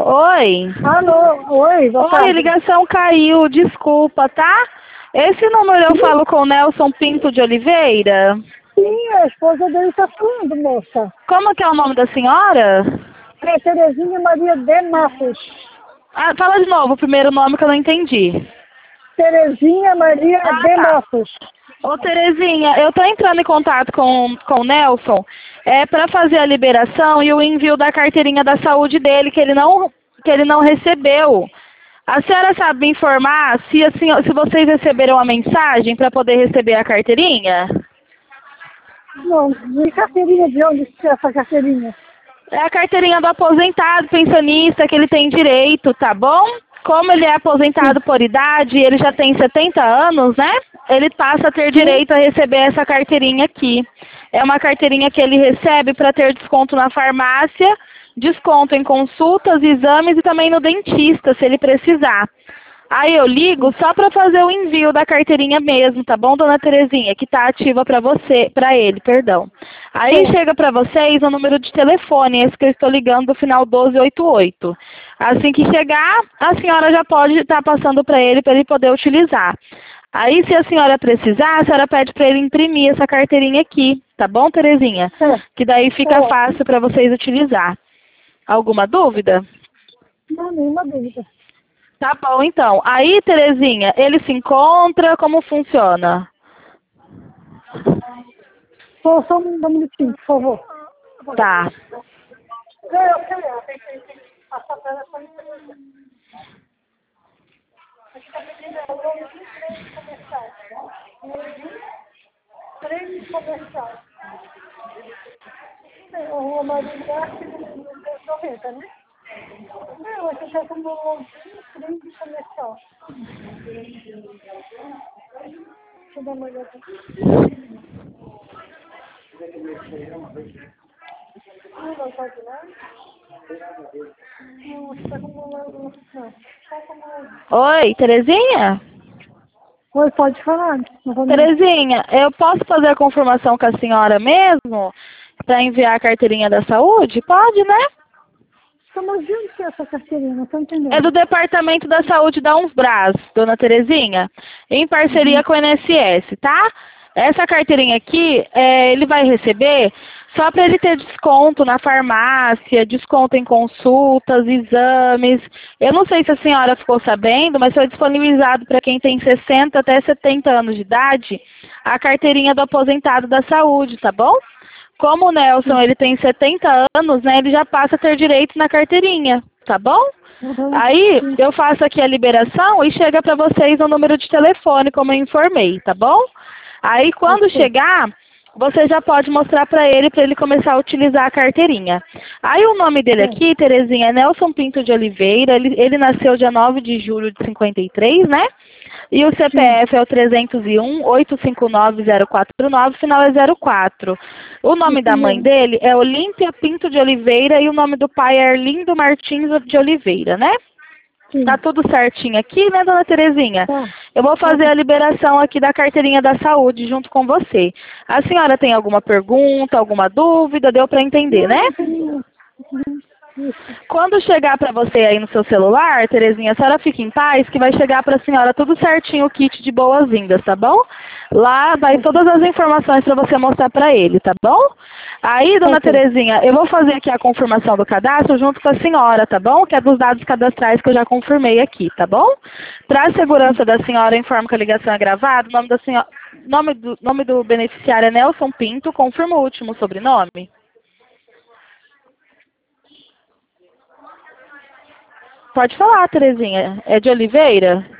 Oi. Alô, oi, boa Oi, a tarde. ligação caiu, desculpa, tá? Esse número eu falo com o Nelson Pinto de Oliveira. Sim, a esposa dele está falando, moça. Como que é o nome da senhora? É Terezinha Maria de Matos. Ah, fala de novo o primeiro nome que eu não entendi. Terezinha Maria Ah, de tá. Matos. Ô, Terezinha, eu tô entrando em contato com o Nelson para fazer a liberação e o envio da carteirinha da saúde dele, que ele não recebeu. A senhora sabe me informar se vocês receberam a mensagem para poder receber a carteirinha? Não, de carteirinha, de onde que é essa carteirinha? É a carteirinha do aposentado, pensionista, que ele tem direito, tá bom? Como ele é Sim, aposentado por idade, ele já tem 70 anos, né? Ele passa a ter sim, direito a receber essa carteirinha aqui. É uma carteirinha que ele recebe para ter desconto na farmácia, desconto em consultas, exames e também no dentista, se ele precisar. Aí eu ligo sim. só para fazer o envio da carteirinha mesmo, tá bom, dona Terezinha? Que tá ativa para você, para ele, perdão. Aí Tá, chega para vocês o número de telefone, esse que eu estou ligando do final 1288. Assim que chegar, a senhora já pode estar passando para ele poder utilizar. Aí, se a senhora precisar, a senhora pede para ele imprimir essa carteirinha aqui, tá bom, Terezinha? tá, Que daí tá fica ótimo. fácil para vocês utilizar. Alguma dúvida? Não, nenhuma dúvida. Tá bom, então. Aí, Terezinha, ele se encontra, como funciona? Só um minutinho, por favor. Tá. Tem que passar para ela. Aqui está pedindo o nome de três comercial. Três comercial. O marido da 90, né? Não, aqui está como trem comercial. Deixa eu dar uma olhada. Não pode lá? Não, está como não. Está como. Oi, Terezinha? Oi, pode falar novamente. Terezinha, eu posso fazer a confirmação com a senhora mesmo? Para enviar a carteirinha da saúde? Pode, né? Mas de onde que é essa carteirinha? Não estou É do entendendo. Departamento da Saúde da Unsbras, dona Terezinha, em parceria Uhum. com o INSS, tá? Essa carteirinha aqui, ele vai receber só para ele ter desconto na farmácia, desconto em consultas, exames. Eu não sei se a senhora ficou sabendo, mas foi disponibilizado para quem tem 60 até 70 anos de idade a carteirinha do aposentado da saúde, tá bom? Como o Nelson ele tem 70 anos, né, ele já passa a ter direito na carteirinha, tá bom? Uhum. Aí Sim. eu faço aqui a liberação e chega para vocês o número de telefone, como eu informei, tá bom? Aí quando Ok. chegar, você já pode mostrar para ele começar a utilizar a carteirinha. Aí o nome dele Tá. aqui, Terezinha, é Nelson Pinto de Oliveira, ele nasceu dia 9 de julho de 53, né? E o Sim. CPF é o 301-859-049, final é 04. O nome Isso da mãe mesmo. dele é Olímpia Pinto de Oliveira e o nome do pai é Arlindo Martins de Oliveira, né? Tá Sim. tudo certinho aqui, né, dona Terezinha? Tá. Eu vou Tá fazer a bom. liberação aqui da carteirinha da saúde junto com você. A senhora tem alguma pergunta, alguma dúvida? Deu para entender, Não, né? não tem nenhum. Isso. Quando chegar para você aí no seu celular, Terezinha, a senhora fique em paz que vai chegar para a senhora tudo certinho o kit de boas-vindas, tá bom? Lá vai Ok. todas as informações para você mostrar para ele, tá bom? Aí, dona Ok. Terezinha, eu vou fazer aqui a confirmação do cadastro junto com a senhora, tá bom? Que é dos dados cadastrais que eu já confirmei aqui, tá bom? Para a segurança da senhora, eu informo que a ligação é gravada. O nome da senhora, nome do beneficiário é Nelson Pinto. Confirma o último sobrenome. Pode falar, Terezinha. É de Oliveira?